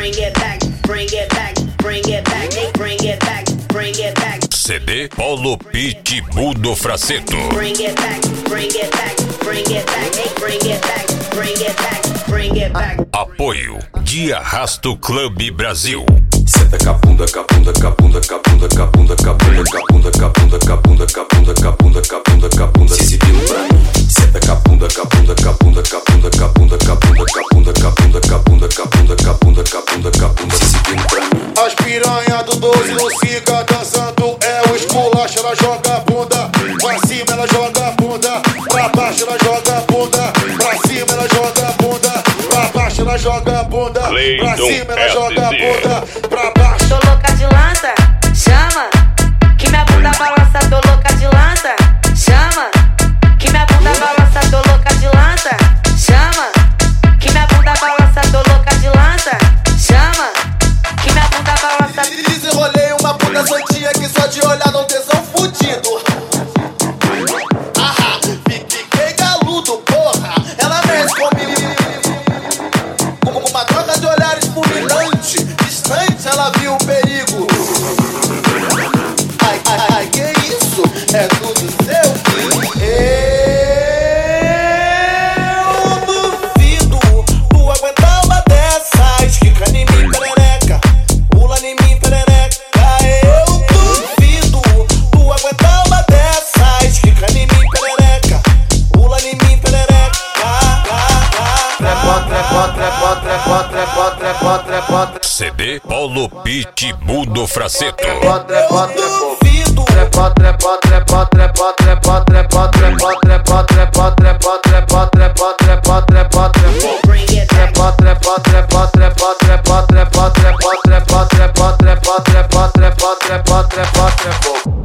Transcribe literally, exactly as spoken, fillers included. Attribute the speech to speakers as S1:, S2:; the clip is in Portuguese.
S1: bring it back, bring it back, bring it back, bring it back, bring it back.
S2: C D Paulo Pitbull do Fraceto.
S1: Bring it back, bring it back, bring it back, bring it back, bring it back, bring it back.
S2: Apoio de Arrasto Club Brasil.
S3: Senta capunda, capunda, capunda, capunda, capunda, capunda, capunda, capunda, capunda, capunda, capunda, capunda, capunda, se exibindo pra mim. Senta capunda, capunda, capunda, capunda, capunda, capunda, capunda, capunda, capunda, capunda, capunda, capunda, capunda, se exibindo pra mim.
S4: As piranha do doze no siga dançando é o esculacho, ela joga a bunda pra cima, ela joga a bunda pra baixo, ela joga a bunda pra cima, ela joga a bunda pra baixo, ela joga a bunda pra cima, ela joga a bunda pra baixo.
S5: Tô louca de lança, chama, que minha bunda balança. Tô louca de lança, chama, que minha bunda balança. Tô louca de lança, chama, que minha bunda balança. Tô louca de lança, chama, que minha bunda balança.
S4: Desenrolei uma puta santinha que só de olhar não tesão fudido. Ahá, fiquei galudo, porra. Ela mexe comigo com uma troca de olhares fulminante. Distante ela viu o perigo. Ai, ai, ai, que isso? É tudo seu fim. Eu duvido tu aguentar uma dessas. Fica em mim, perereca. Pula em mim, perereca. Eu duvido tu aguentar uma dessas. Fica em mim, perereca. Pula em mim, perereca. Trepa, trepa, trepa, trepa, trepa, trepa, trepa.
S2: C D Paulo Pitbull do Fraceto.
S4: Trepa, trepa, trepa, trepa, trepa, trepa, trepa, trepa, trepa, trepa, trepa, trepa, trepa, trepa, trepa, trepa, trepa.
S1: Bring it back.
S4: Trepa, trepa, trepa, trepa, trepa, trepa, trepa, trepa, trepa, trepa, trepa, trepa, trepa, trepa, trepa, trepa.